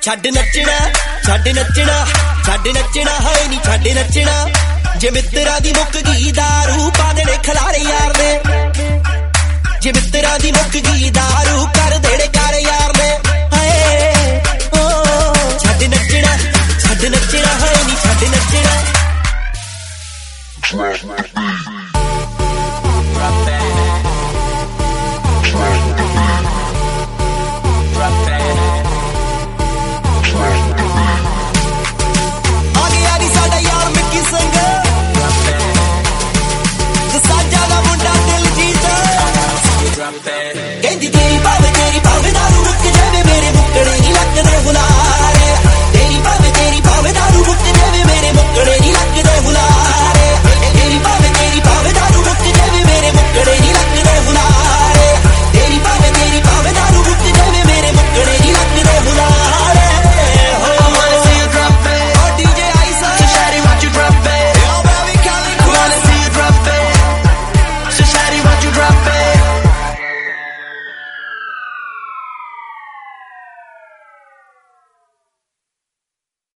ਛੱਡ ਨੱਚਣਾ ਛੱਡ ਨੱਚਣਾ ਛੱਡ ਨੱਚਣਾ ਹੈ ਨੀ ਛੱਡ ਨੱਚਣਾ ਜੇ ਮਿੱਤਰਾਂ ਦੀ ਮੁੱਕ ਗਈ ਦਾਰੂ ਪਾ ਦੇਣੇ ਖਲਾਰੇ ਯਾਰ ਨੇ ਜੇ ਮਿੱਤਰਾਂ ਦੀ ਮੁੱਕ ਗਈ ਦਾਰੂ ਕਰ ਦੇਣੇ ਕਰ ਯਾਰ ਨੇ ਹਾਏ ਓ ਛੱਡ ਨੱਚਣਾ ਹੈ ਨੀ ਛੱਡ ਨੱਚਣਾ